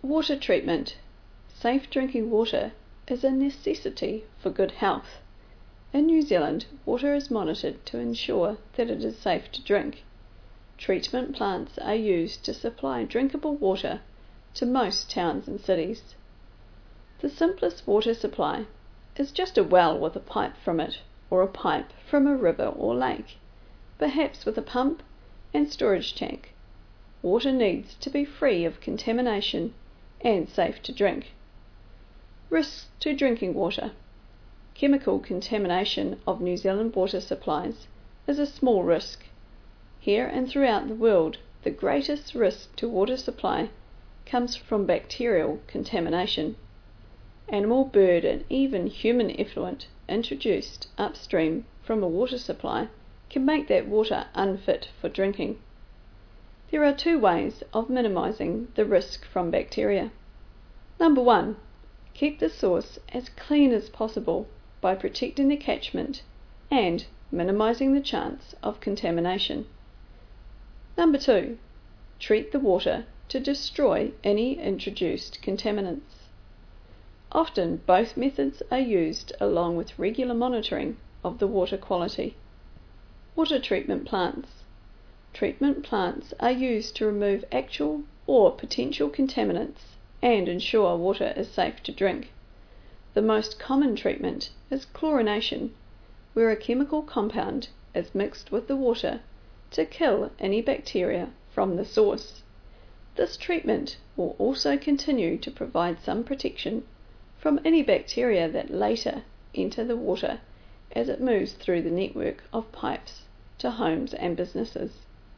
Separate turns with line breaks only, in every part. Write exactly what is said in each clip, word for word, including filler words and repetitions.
Water treatment. Safe drinking water is a necessity for good health. In New Zealand, water is monitored to ensure that it is safe to drink. Treatment plants are used to supply drinkable water to most towns and cities. The simplest water supply is just a well with a pipe from it, or a pipe from a river or lake, perhaps with a pump and storage tank. Water needs to be free of contamination and safe to drink. Risks to drinking water. Chemical contamination of New Zealand water supplies is a small risk. Here and throughout the world, the greatest risk to water supply comes from bacterial contamination. Animal, bird and even human effluent introduced upstream from a water supply can make that water unfit for drinking. There are two ways of minimising the risk from bacteria. Number one, keep the source as clean as possible by protecting the catchment and minimising the chance of contamination. Number two, treat the water to destroy any introduced contaminants. Often both methods are used along with regular monitoring of the water quality. Water treatment plants. Treatment plants are used to remove actual or potential contaminants and ensure water is safe to drink. The most common treatment is chlorination, where a chemical compound is mixed with the water to kill any bacteria from the source. This treatment will also continue to provide some protection from any bacteria that later enter the water as it moves through the network of pipes to homes and businesses.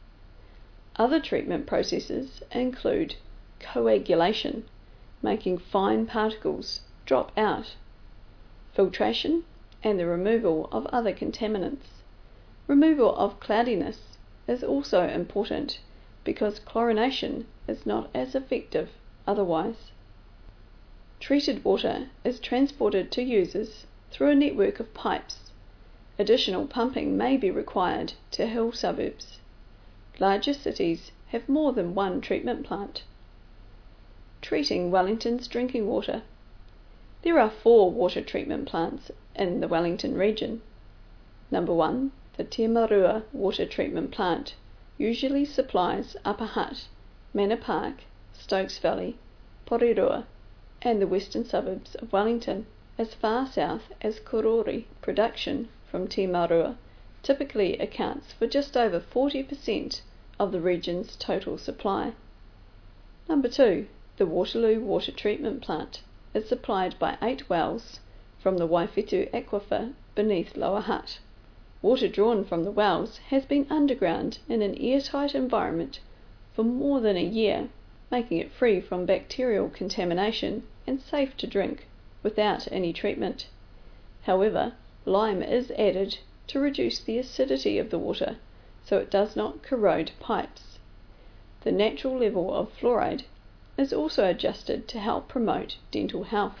Other treatment processes include coagulation, making fine particles drop out, filtration, and the removal of other contaminants. Removal of cloudiness is also important because chlorination is not as effective otherwise. Treated water is transported to users through a network of pipes. Additional pumping may be required to hill suburbs. Larger cities have more than one treatment plant. Treating Wellington's drinking water. There are four water treatment plants in the Wellington region. Number one, the Timarua Water Treatment Plant usually supplies Upper Hutt, Manor Park, Stokes Valley, Porirua, and the western suburbs of Wellington, as far south as Korori. Production from Timarua typically accounts for just over forty percent of the region's total supply. Number two, the Waterloo Water Treatment Plant is supplied by eight wells from the Waifetu Aquifer beneath Lower Hutt. Water drawn from the wells has been underground in an airtight environment for more than a year, making it free from bacterial contamination and safe to drink without any treatment. However, lime is added to reduce the acidity of the water so it does not corrode pipes. The natural level of fluoride is also adjusted to help promote dental health.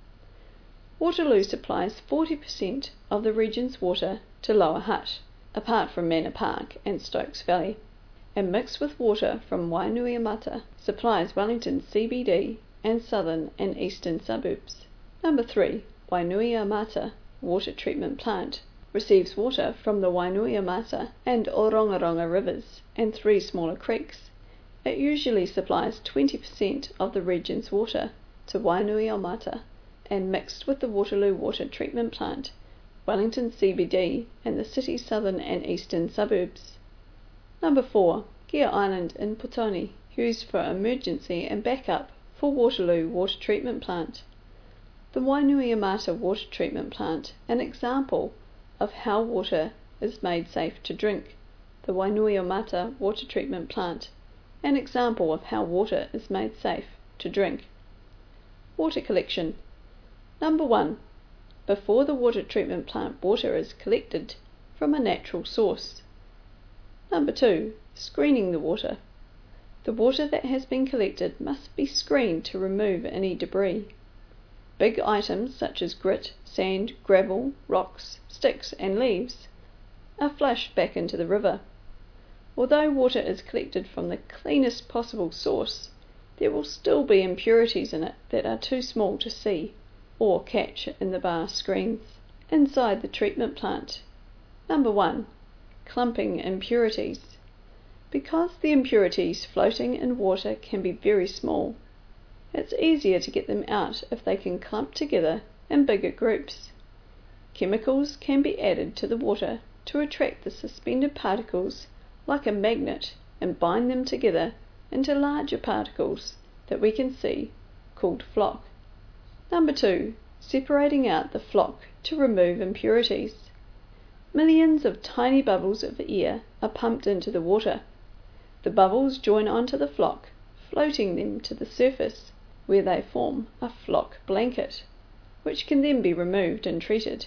Waterloo supplies forty percent of the region's water to Lower Hutt, apart from Manor Park and Stokes Valley, and mixed with water from Wainuiomata supplies Wellington's C B D and southern and eastern suburbs. Number three, Wainuiomata Water Treatment Plant receives water from the Wainuiomata and Orongaronga rivers and three smaller creeks. It usually supplies twenty percent of the region's water to Wainuiomata and mixed with the Waterloo Water Treatment Plant, Wellington C B D and the city's southern and eastern suburbs. Number four, Gear Island in Putoni, used for emergency and backup for Waterloo Water Treatment Plant. The Wainuiomata Water Treatment Plant, an example of how water is made safe to drink. The Wainuiomata Water Treatment Plant, an example of how water is made safe to drink. Water collection. Number one, before the water treatment plant water is collected from a natural source. Number two, screening the water. The water that has been collected must be screened to remove any debris. Big items such as grit, sand, gravel, rocks, sticks and leaves are flushed back into the river. Although water is collected from the cleanest possible source, there will still be impurities in it that are too small to see or catch in the bar screens inside the treatment plant. Number one. Clumping impurities. Because the impurities floating in water can be very small, it's easier to get them out if they can clump together in bigger groups. Chemicals can be added to the water to attract the suspended particles like a magnet and bind them together into larger particles that we can see, called floc. Number two. Separating out the floc to remove impurities. Millions of tiny bubbles of air are pumped into the water. The bubbles join onto the floc, floating them to the surface, where they form a floc blanket, which can then be removed and treated.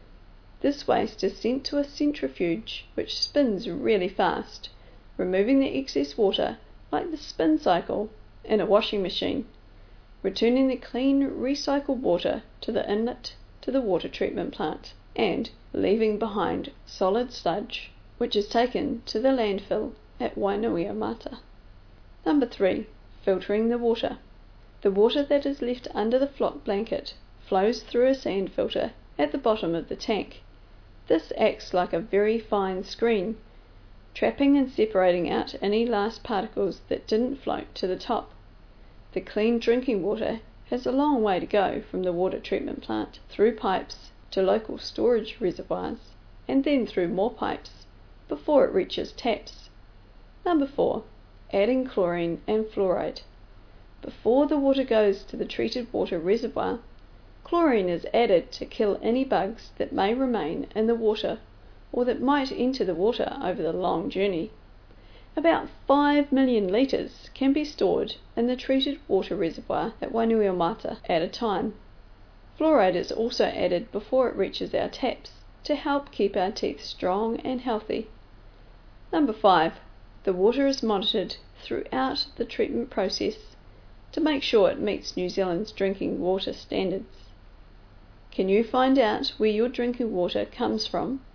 This waste is sent to a centrifuge which spins really fast, removing the excess water like the spin cycle in a washing machine, returning the clean recycled water to the inlet to the water treatment plant, and leaving behind solid sludge which is taken to the landfill at Wainuiomata. Number three. Filtering the water. The water that is left under the floc blanket flows through a sand filter at the bottom of the tank. This acts like a very fine screen, trapping and separating out any last particles that didn't float to the top. The clean drinking water has a long way to go from the water treatment plant, through pipes to local storage reservoirs, and then through more pipes before it reaches taps. Number four. Adding chlorine and fluoride. Before the water goes to the treated water reservoir, chlorine is added to kill any bugs that may remain in the water or that might enter the water over the long journey. About five million litres can be stored in the treated water reservoir at Wainuiomata at a time. Fluoride is also added before it reaches our taps to help keep our teeth strong and healthy. Number five. The water is monitored throughout the treatment process to make sure it meets New Zealand's drinking water standards. Can you find out where your drinking water comes from